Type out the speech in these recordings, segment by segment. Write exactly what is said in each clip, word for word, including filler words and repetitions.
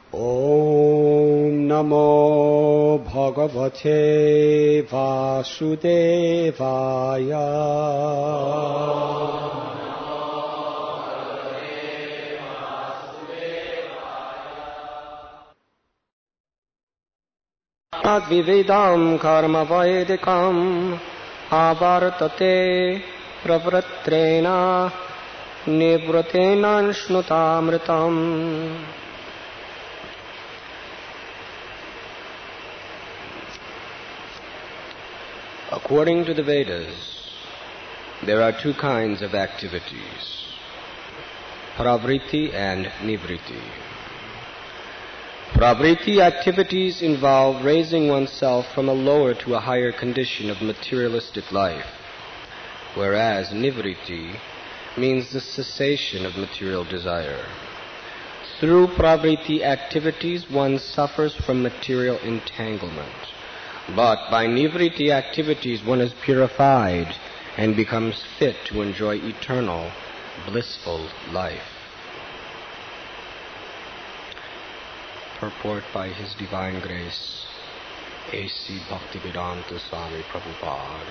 Om Namo Bhagavate Vasudevaya. Advivedam karma vaidikam avartate pravratrena nivratena shnutamritam. According to the Vedas, there are two kinds of activities, pravriti and nivriti. Pravriti activities involve raising oneself from a lower to a higher condition of materialistic life, whereas nivriti means the cessation of material desire. Through pravriti activities, one suffers from material entanglement. But by nivriti activities, one is purified and becomes fit to enjoy eternal, blissful life. Purport by His Divine Grace, A C Bhaktivedanta Swami Prabhupada.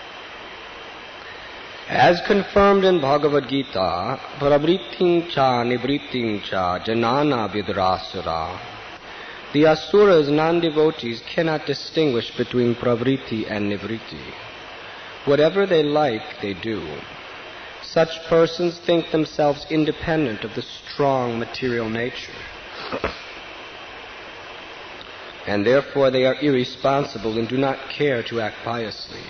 As confirmed in Bhagavad Gita, pravritim cha nivritim cha janana vidrasura. The asuras, non-devotees, cannot distinguish between pravriti and nivriti. Whatever they like, they do. Such persons think themselves independent of the strong material nature. And therefore they are irresponsible and do not care to act piously.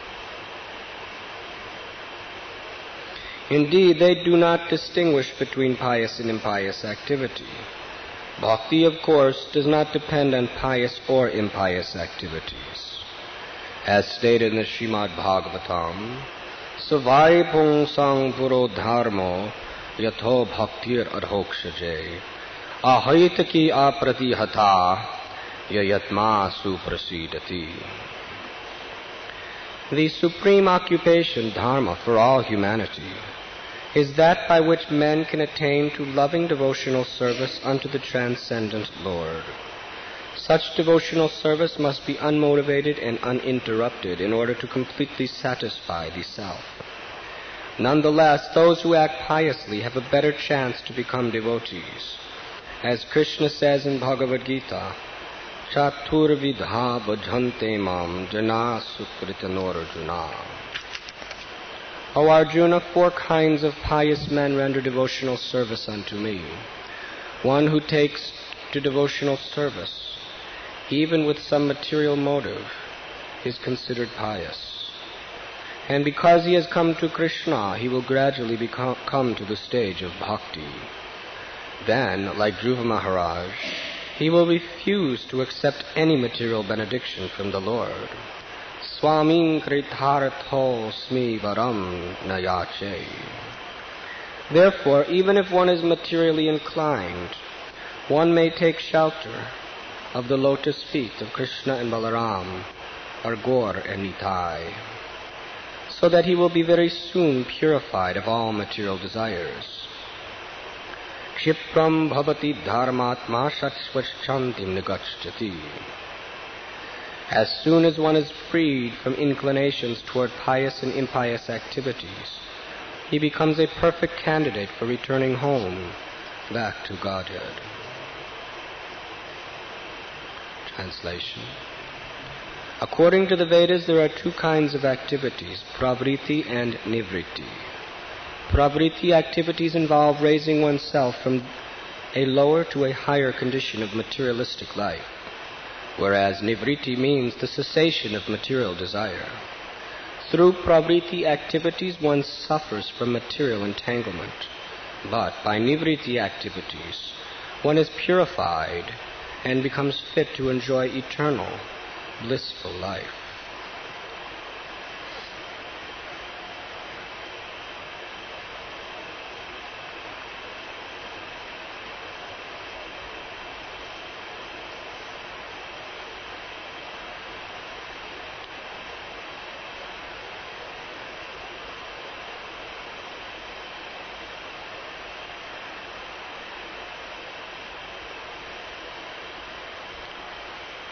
Indeed, they do not distinguish between pious and impious activity. Bhakti, of course, does not depend on pious or impious activities. As stated in the Srimad Bhagavatam, Savai pungsang puro dharmo yatho bhaktir adhokshaje ahayitaki apratihata yayatma suprasidati. The supreme occupation, dharma, for all humanity is that by which men can attain to loving devotional service unto the transcendent Lord. Such devotional service must be unmotivated and uninterrupted in order to completely satisfy the self. Nonetheless, those who act piously have a better chance to become devotees. As Krishna says in Bhagavad Gita, Chaturvidha bhajante mam jana sukritanor. O Arjuna, four kinds of pious men render devotional service unto me. One who takes to devotional service, even with some material motive, is considered pious. And because he has come to Krishna, he will gradually become, come to the stage of bhakti. Then, like Dhruva Maharaj, he will refuse to accept any material benediction from the Lord. Swaming krithartho smi varam nayache. Therefore, even if one is materially inclined, one may take shelter of the lotus feet of Krishna and Balaram, or Gaur and Nitai, so that he will be very soon purified of all material desires. Kshipram bhavati dharmatma shashvachantim nigacchati. As soon as one is freed from inclinations toward pious and impious activities, he becomes a perfect candidate for returning home, back to Godhead. Translation. According to the Vedas, there are two kinds of activities, pravriti and nivriti. Pravriti activities involve raising oneself from a lower to a higher condition of materialistic life, whereas nivriti means the cessation of material desire. Through pravriti activities, one suffers from material entanglement, but by nivriti activities, one is purified and becomes fit to enjoy eternal, blissful life.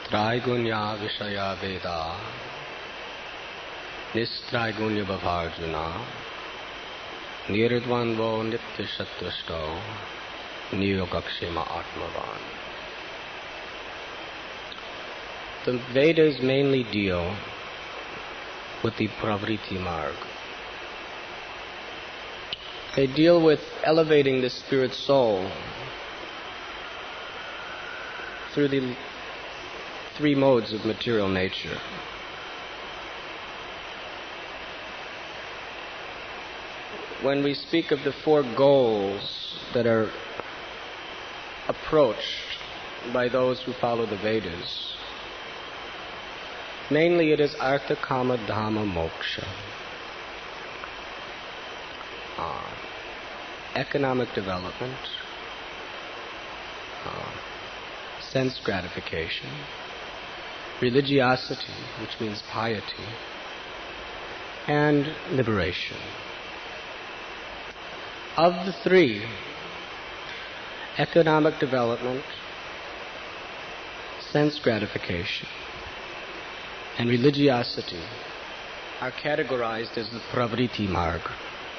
Trigunya Vishaya Veda Nistrigunya Bhavarjuna Niridvanvo Nitya Shatrashto Niyogakshema Atmavan. The Vedas mainly deal with the Pravriti Marg. They deal with elevating the spirit soul through the three modes of material nature. When we speak of the four goals that are approached by those who follow the Vedas, mainly it is Artha, Kama, Dhamma, Moksha. Uh, economic development, uh, sense gratification, religiosity, which means piety, and liberation. Of the three, economic development, sense gratification, and religiosity are categorized as the Pravriti Marg.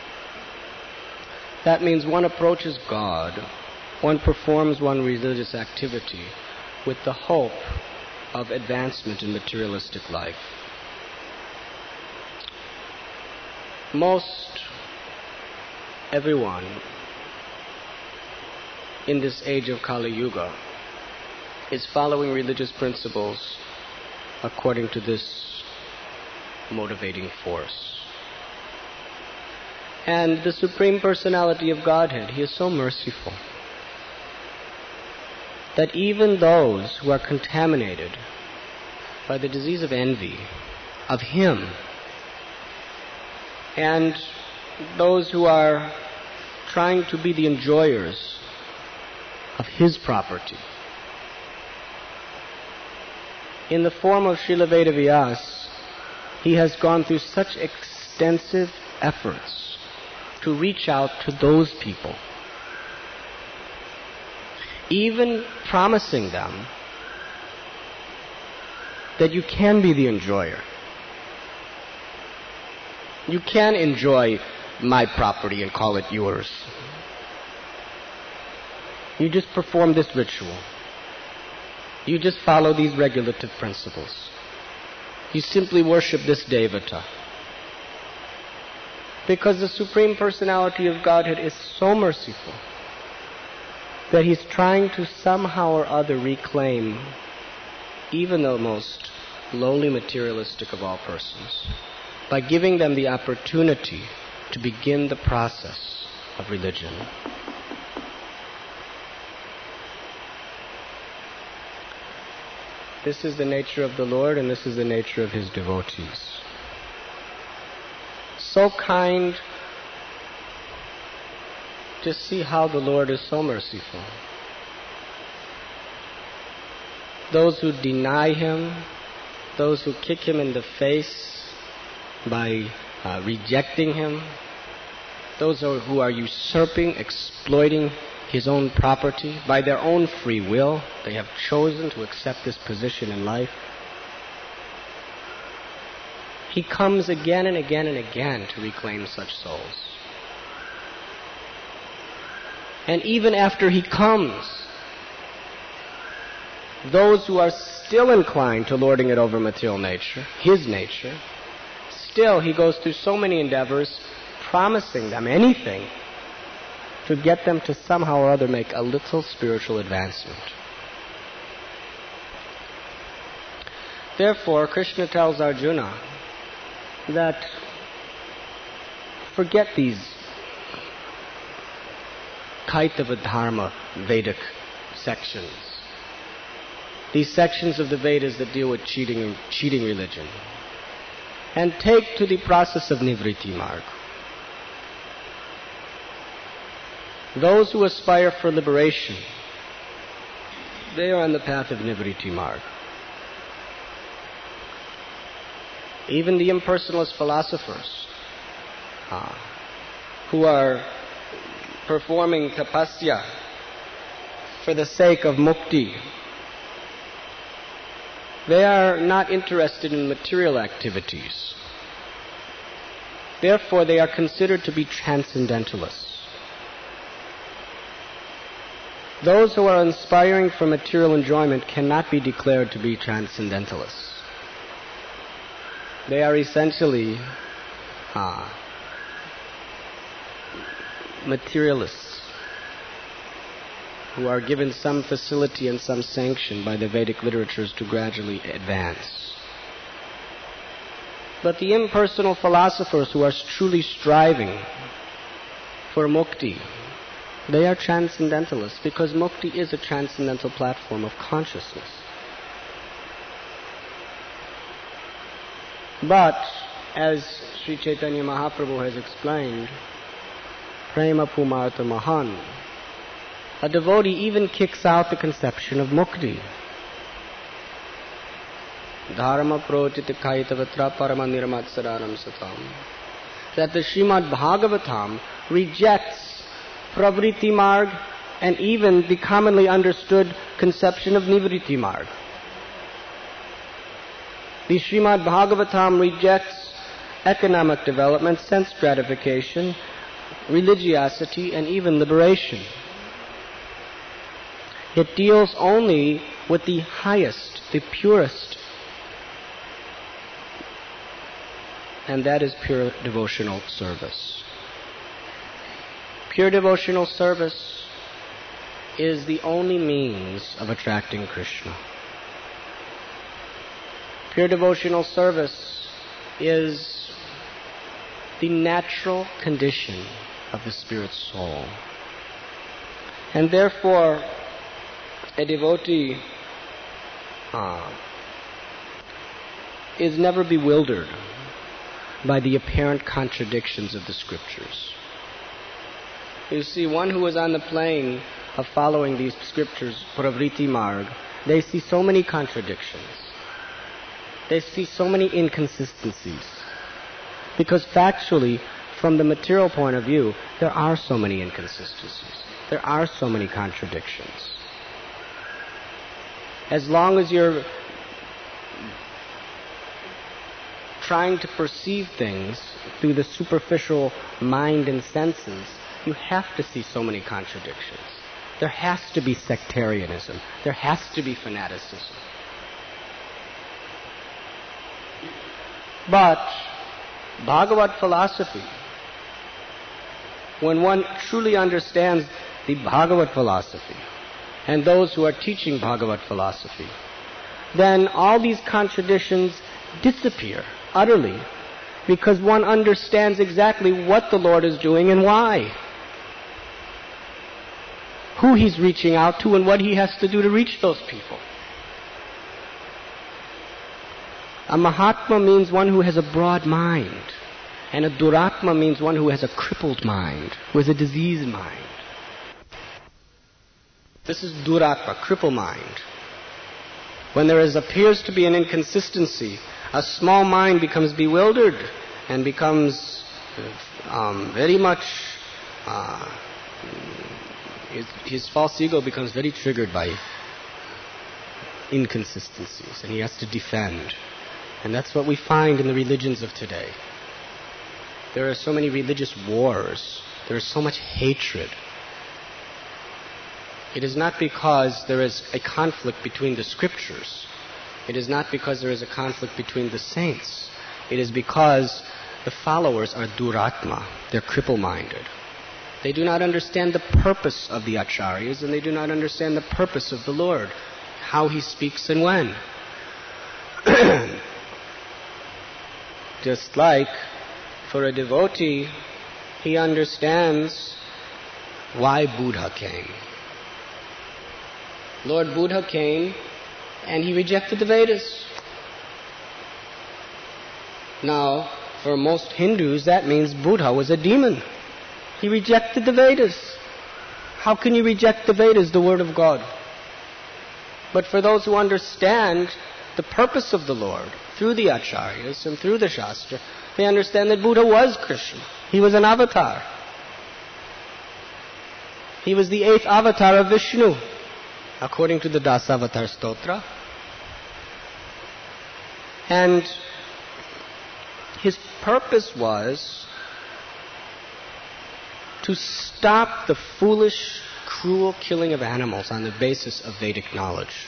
That means one approaches God, one performs one religious activity with the hope of advancement in materialistic life. Most everyone in this age of Kali Yuga is following religious principles according to this motivating force. And the Supreme Personality of Godhead, He is so merciful that even those who are contaminated by the disease of envy of Him, and those who are trying to be the enjoyers of His property, in the form of Srila Vedavyas, He has gone through such extensive efforts to reach out to those people, even promising them that you can be the enjoyer. You can enjoy my property and call it yours. You just perform this ritual. You just follow these regulative principles. You simply worship this Devata. Because the Supreme Personality of Godhead is so merciful that He's trying to somehow or other reclaim even the most lowly materialistic of all persons by giving them the opportunity to begin the process of religion. This is the nature of the Lord, and this is the nature of His devotees. So kind to see how the Lord is so merciful. Those who deny Him, those who kick Him in the face by uh, rejecting Him, those who are usurping, exploiting His own property by their own free will, they have chosen to accept this position in life. He comes again and again and again to reclaim such souls. And even after He comes, those who are still inclined to lording it over material nature, His nature, still He goes through so many endeavors, promising them anything to get them to somehow or other make a little spiritual advancement. Therefore, Krishna tells Arjuna that forget these Kaitava Dharma Vedic sections, these sections of the Vedas that deal with cheating, cheating religion, and take to the process of Nivritti Marg. Those who aspire for liberation, they are on the path of Nivritti Marg. Even the impersonalist philosophers uh, who are performing tapasya for the sake of mukti, They are not interested in material activities. Therefore, they are considered to be transcendentalists. Those who are inspiring for material enjoyment cannot be declared to be transcendentalists. They are essentially uh, materialists who are given some facility and some sanction by the Vedic literatures to gradually advance. But the impersonal philosophers who are truly striving for mukti, they are transcendentalists because mukti is a transcendental platform of consciousness. But, as Sri Chaitanya Mahaprabhu has explained, Prema Pumartha Mahan, a devotee even kicks out the conception of mukti. Dharma protita kaitavatra parama nirmatsaranam satam. That the Srimad Bhagavatam rejects pravritti marg and even the commonly understood conception of nivritti marg. The Srimad Bhagavatam rejects economic development, sense gratification, religiosity, and even liberation. It deals only with the highest, the purest, and that is pure devotional service. Pure devotional service is the only means of attracting Krishna. Pure devotional service is the natural condition of the spirit's soul. And therefore, a devotee uh, is never bewildered by the apparent contradictions of the scriptures. You see, one who is on the plane of following these scriptures, pravritti marg, they see so many contradictions. They see so many inconsistencies. Because factually, from the material point of view, there are so many inconsistencies. There are so many contradictions. As long as you're trying to perceive things through the superficial mind and senses, you have to see so many contradictions. There has to be sectarianism. There has to be fanaticism. But Bhagavat philosophy, when one truly understands the Bhagavat philosophy and those who are teaching Bhagavat philosophy, then all these contradictions disappear utterly because one understands exactly what the Lord is doing and why. Who He's reaching out to and what He has to do to reach those people. A Mahatma means one who has a broad mind. And a Duratma means one who has a crippled mind, who has a diseased mind. This is Duratma, crippled mind. When there is, appears to be an inconsistency, a small mind becomes bewildered and becomes um, very much, uh, his, his false ego becomes very triggered by inconsistencies, and he has to defend. And that's what we find in the religions of today. There are so many religious wars. There is so much hatred. It is not because there is a conflict between the scriptures. It is not because there is a conflict between the saints. It is because the followers are duratma. They're cripple-minded. They do not understand the purpose of the acharyas, and they do not understand the purpose of the Lord, how He speaks and when. Just like for a devotee, he understands why Buddha came. Lord Buddha came and he rejected the Vedas. Now, for most Hindus, that means Buddha was a demon. He rejected the Vedas. How can you reject the Vedas, the Word of God? But for those who understand the purpose of the Lord, through the Acharyas and through the Shastra, they understand that Buddha was Krishna. He was an avatar. He was the eighth avatar of Vishnu, according to the Dasavatar Stotra. And his purpose was to stop the foolish, cruel killing of animals on the basis of Vedic knowledge.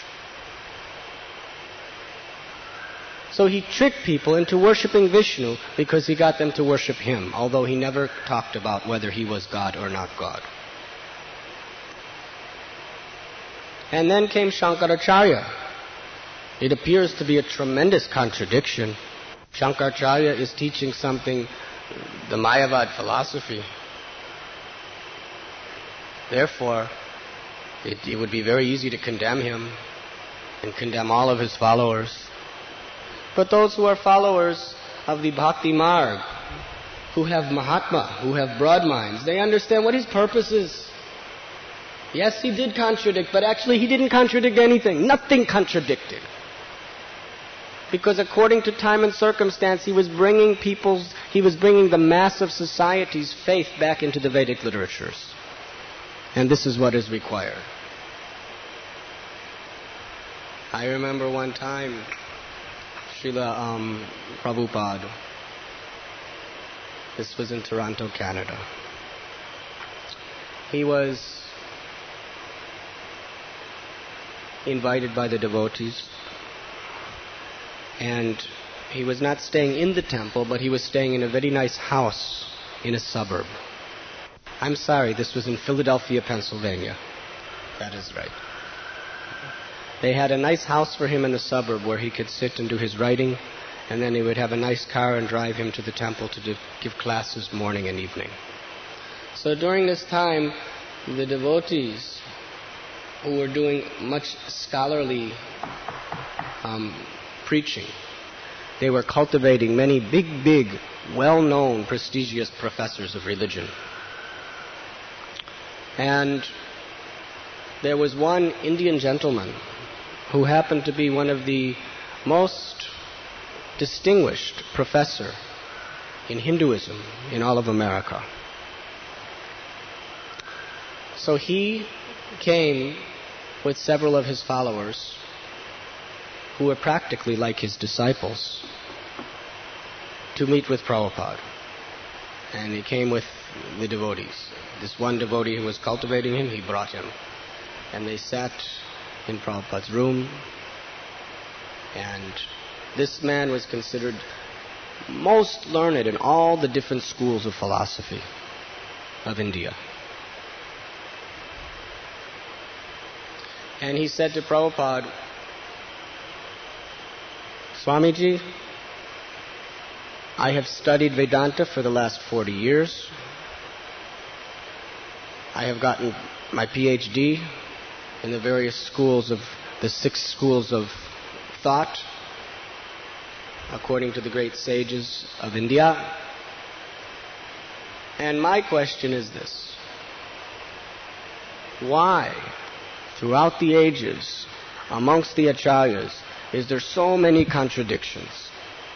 So he tricked people into worshipping Vishnu because he got them to worship him, although he never talked about whether he was God or not God. And then came Shankaracharya. It appears to be a tremendous contradiction. Shankaracharya is teaching something, the Mayavad philosophy. Therefore, it, it would be very easy to condemn him and condemn all of his followers. But those who are followers of the Bhakti Marg, who have Mahatma, who have broad minds, they understand what his purpose is. Yes, he did contradict, but actually he didn't contradict anything. Nothing contradicted. Because according to time and circumstance, he was bringing people's, he was bringing the mass of society's faith back into the Vedic literatures. And this is what is required. I remember one time, Srila um, Prabhupada, this was in Toronto, Canada. He was invited by the devotees, and he was not staying in the temple, but he was staying in a very nice house in a suburb. I'm sorry, this was in Philadelphia, Pennsylvania. That is right. They had a nice house for him in the suburb where he could sit and do his writing, and then he would have a nice car and drive him to the temple to do, give classes morning and evening. So during this time, the devotees who were doing much scholarly um, preaching, they were cultivating many big, big, well-known, prestigious professors of religion. And there was one Indian gentleman who happened to be one of the most distinguished professor in Hinduism in all of America. So he came with several of his followers who were practically like his disciples to meet with Prabhupada. And he came with the devotees. This one devotee who was cultivating him, he brought him. And they sat in Prabhupada's room. And this man was considered most learned in all the different schools of philosophy of India. And he said to Prabhupada, Swamiji, I have studied Vedanta for the last forty years. I have gotten my P H D in the various schools of the six schools of thought, according to the great sages of India. And my question is this: why, throughout the ages, amongst the acharyas, is there so many contradictions?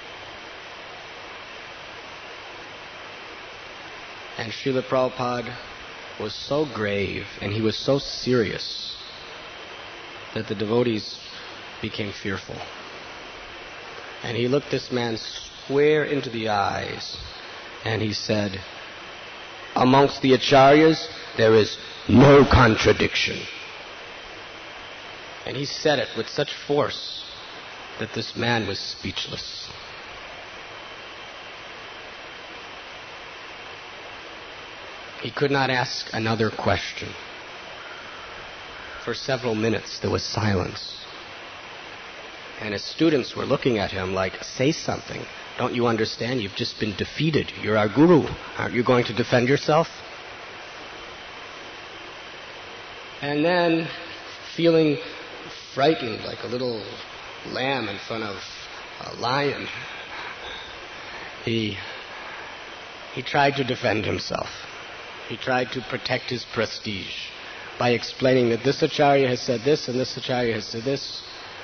And Srila Prabhupada was so grave and he was so serious that the devotees became fearful. And he looked this man square into the eyes and he said, amongst the acharyas, there is no contradiction. And he said it with such force that this man was speechless. He could not ask another question. For several minutes there was silence. And his students were looking at him like, say something. Don't you understand? You've just been defeated. You're our guru. Aren't you going to defend yourself? And then, feeling frightened like a little lamb in front of a lion, he, he tried to defend himself. He tried to protect his prestige by explaining that this acharya has said this and this acharya has said this.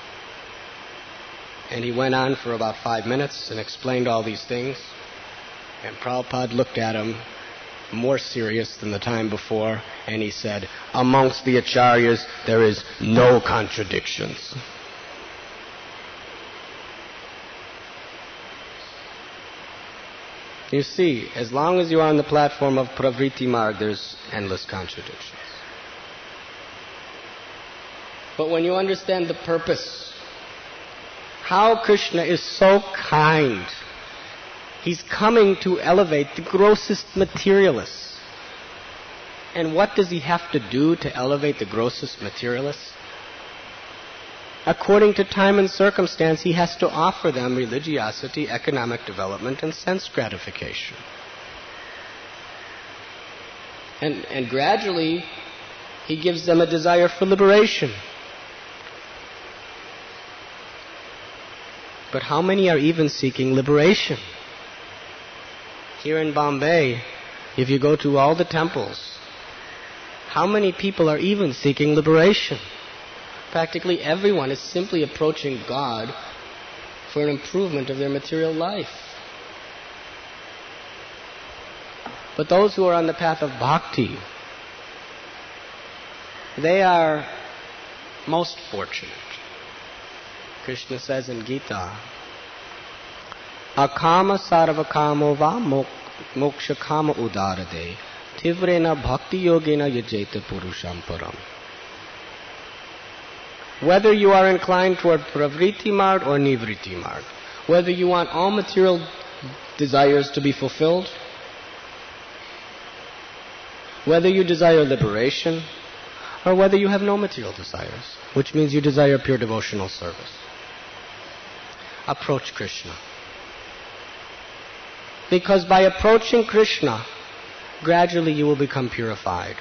And he went on for about five minutes and explained all these things. And Prabhupada looked at him more serious than the time before, and he said, amongst the acharyas there is no contradictions. You see, as long as you are on the platform of Pravritti Marg, there's endless contradictions. But when you understand the purpose, how Krishna is so kind, he's coming to elevate the grossest materialists. And what does he have to do to elevate the grossest materialists? According to time and circumstance, he has to offer them religiosity, economic development, and sense gratification. And, and gradually, he gives them a desire for liberation. But how many are even seeking liberation? Here in Bombay, if you go to all the temples, how many people are even seeking liberation? Practically everyone is simply approaching God for an improvement of their material life. But those who are on the path of bhakti, they are most fortunate. Krishna says in Gita, Akama sarvakamo va moksha kama udarade tivrena bhakti yogena yajeta purusham param. Whether you are inclined toward pravritti marg or nivritti marg, whether you want all material desires to be fulfilled, whether you desire liberation, or whether you have no material desires, which means you desire pure devotional service, approach Krishna. Because by approaching Krishna, gradually you will become purified.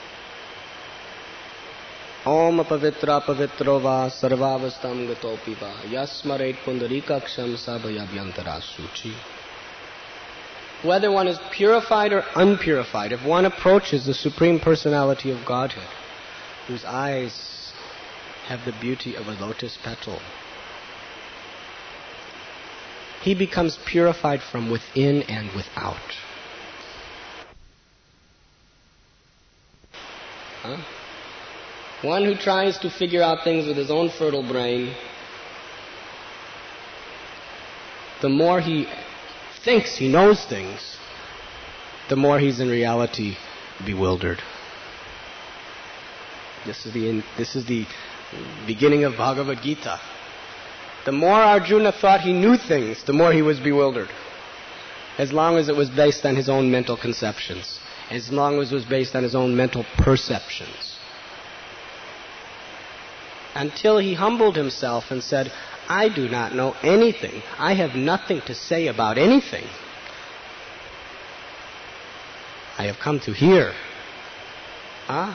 Om apavitra pavitro va sarvavastam gatopi va yasmaret pundarikaksham sabhayabhyantara suchi. Whether one is purified or unpurified, if one approaches the Supreme Personality of Godhead, whose eyes have the beauty of a lotus petal, he becomes purified from within and without. Huh? One who tries to figure out things with his own fertile brain, the more he thinks he knows things, the more he's in reality bewildered. This is the this is the beginning of Bhagavad Gita. The more Arjuna thought he knew things, the more he was bewildered. As long as it was based on his own mental conceptions, as long as it was based on his own mental perceptions. Until he humbled himself and said, I do not know anything. I have nothing to say about anything. I have come to hear. Ah?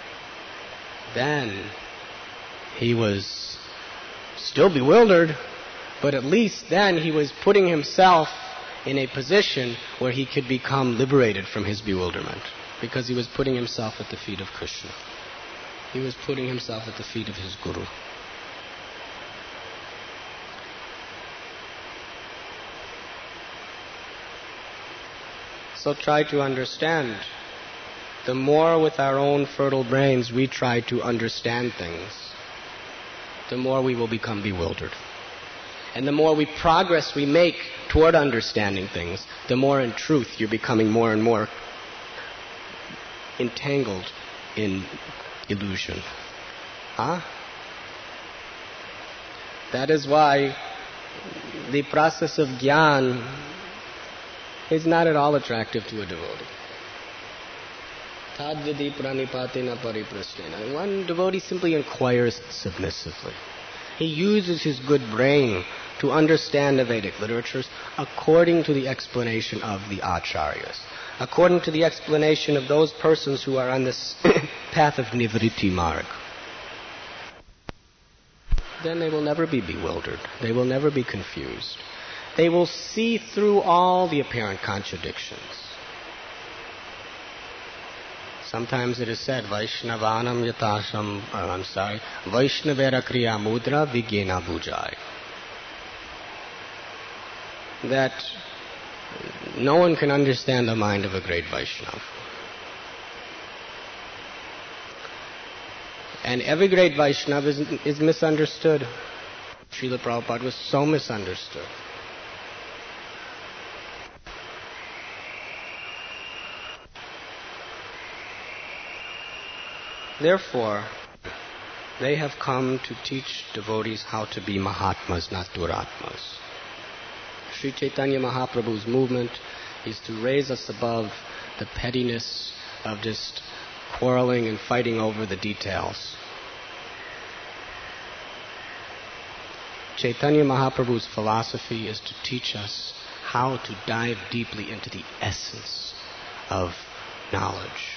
Then he was still bewildered, but at least then he was putting himself in a position where he could become liberated from his bewilderment, because he was putting himself at the feet of Krishna. He was putting himself at the feet of his Guru. So try to understand. The more with our own fertile brains we try to understand things, the more we will become bewildered. And the more we progress we make toward understanding things, the more in truth you're becoming more and more entangled in illusion. Huh? That is why the process of jnana is not at all attractive to a devotee. Tadvidi pranipatina pariprasnena. One devotee simply inquires submissively. He uses his good brain to understand the Vedic literatures according to the explanation of the acharyas, according to the explanation of those persons who are on this path of nivritti marg. Then they will never be bewildered. They will never be confused. They will see through all the apparent contradictions. Sometimes it is said, Vaishnavanam yatasham, oh, I'm sorry, Vaishnavera kriya mudra vigyena bhujai. That no one can understand the mind of a great Vaishnava. And every great Vaishnava is, is misunderstood. Srila Prabhupada was so misunderstood. Therefore, they have come to teach devotees how to be Mahatmas, not Duratmas. Sri Chaitanya Mahaprabhu's movement is to raise us above the pettiness of just quarreling and fighting over the details. Chaitanya Mahaprabhu's philosophy is to teach us how to dive deeply into the essence of knowledge.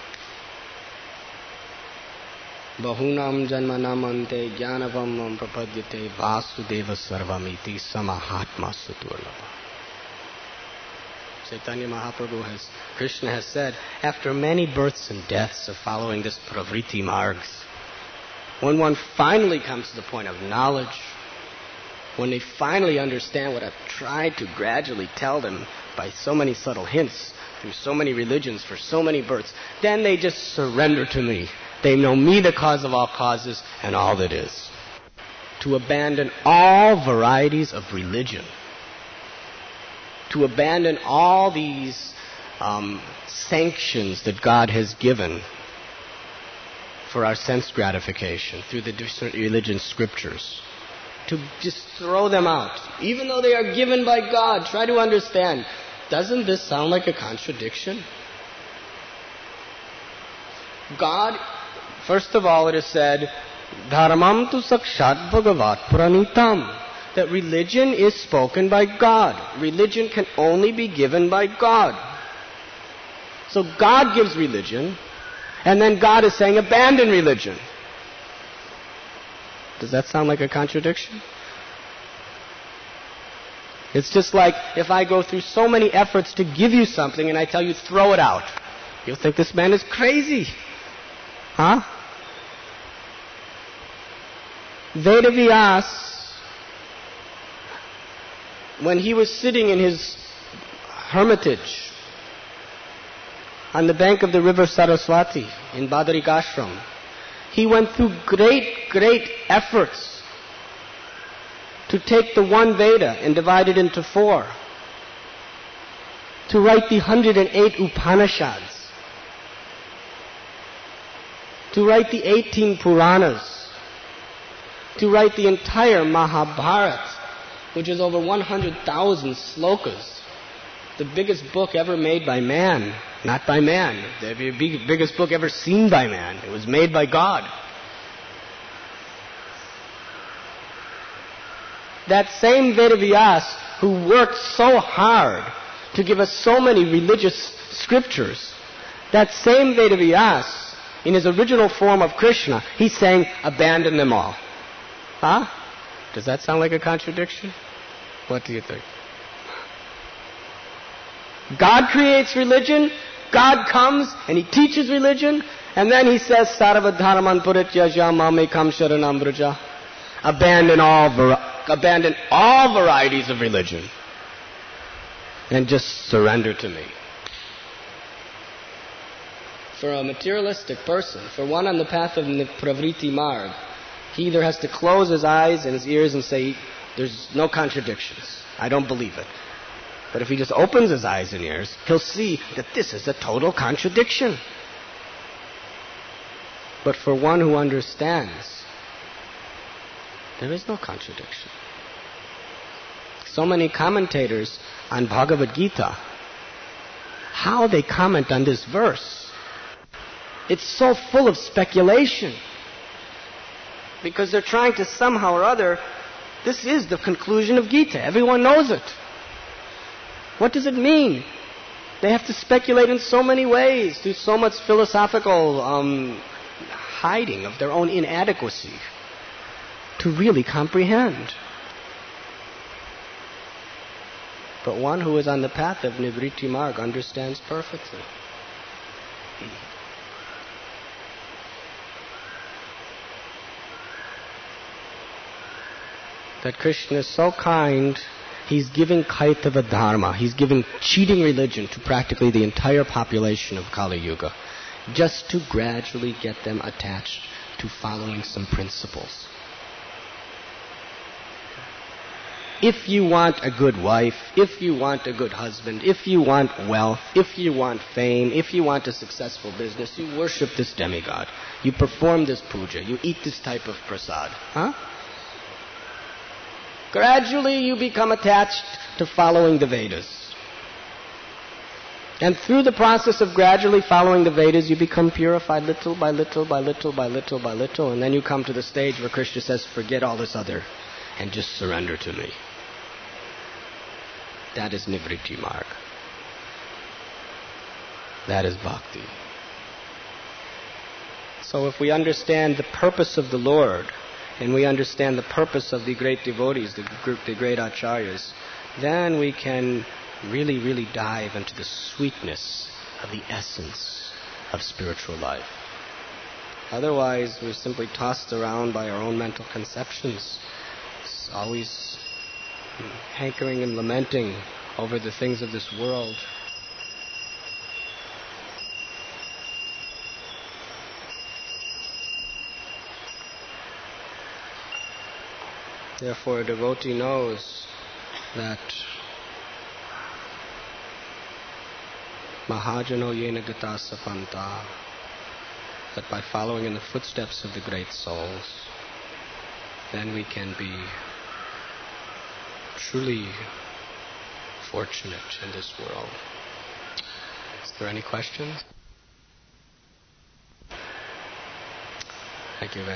Bahunam janmanam ante jnanavam prapadyate vasudeva sarvamiti samahatma suturlabha. Chaitanya Mahaprabhu has, Krishna has said, after many births and deaths of following this pravriti margs, when one finally comes to the point of knowledge, when they finally understand what I've tried to gradually tell them by so many subtle hints, through so many religions, for so many births, then they just surrender to me. They know me, the cause of all causes, and all that is. To abandon all varieties of religion. To abandon all these um, sanctions that God has given for our sense gratification through the different religion scriptures. To just throw them out. Even though they are given by God, try to understand. Doesn't this sound like a contradiction? God, first of all, it is said, Dharmam tu sakshat bhagavat pranitam. That religion is spoken by God. Religion can only be given by God. So God gives religion, and then God is saying, abandon religion. Does that sound like a contradiction? It's just like if I go through so many efforts to give you something and I tell you, throw it out. You'll think this man is crazy. Huh? Vedavyas, when he was sitting in his hermitage on the bank of the river Saraswati in Badarikashram, he went through great, great efforts to take the one Veda and divide it into four, to write the one hundred eight Upanishads, to write the eighteen Puranas, to write the entire Mahabharata, which is over one hundred thousand slokas, the biggest book ever made by man, not by man, the biggest book ever seen by man. It was made by God. That same Vedavyas who worked so hard to give us so many religious scriptures, that same Vedavyas, in his original form of Krishna, he's saying, abandon them all. Huh? Does that sound like a contradiction? What do you think? God creates religion, God comes and he teaches religion, and then he says, Sarva dharman parityajya mamekam sharanam vraja. Abandon all, abandon all varieties of religion and just surrender to me. For a materialistic person, for one on the path of pravriti marg, he either has to close his eyes and his ears and say, there's no contradictions. I don't believe it. But if he just opens his eyes and ears, he'll see that this is a total contradiction. But for one who understands, there is no contradiction. So many commentators on Bhagavad Gita, how they comment on this verse. It's so full of speculation. Because they're trying to somehow or other, this is the conclusion of Gita. Everyone knows it. What does it mean? They have to speculate in so many ways, do so much philosophical um, hiding of their own inadequacy to really comprehend. But one who is on the path of Nivritti Marg understands perfectly. That Krishna is so kind, he's giving Kaitava Dharma, he's giving cheating religion to practically the entire population of Kali Yuga, just to gradually get them attached to following some principles. If you want a good wife, if you want a good husband, if you want wealth, if you want fame, if you want a successful business, you worship this demigod. You perform this puja. You eat this type of prasad. Huh? Gradually you become attached to following the Vedas. And through the process of gradually following the Vedas, you become purified little by little by little by little by little. And then you come to the stage where Krishna says, forget all this other and just surrender to me. That is Nivritti Marg. That is bhakti. So if we understand the purpose of the Lord, and we understand the purpose of the great devotees, the, the great acharyas, then we can really, really dive into the sweetness of the essence of spiritual life. Otherwise, we're simply tossed around by our own mental conceptions, always hankering and lamenting over the things of this world. Therefore, a devotee knows that Mahajano yena gata sapanta, that by following in the footsteps of the great souls, then we can be truly fortunate in this world. Is there any questions? Thank you very much.